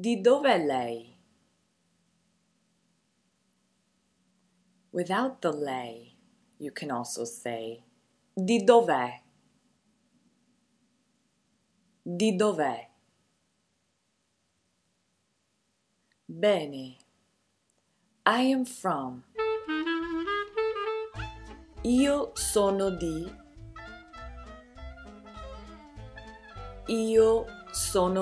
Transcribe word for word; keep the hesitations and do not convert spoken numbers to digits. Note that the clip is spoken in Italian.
Di dov'è lei? Without the lei, you can also say di dov'è? Di dov'è? Bene. I am from. Io sono di. Io sono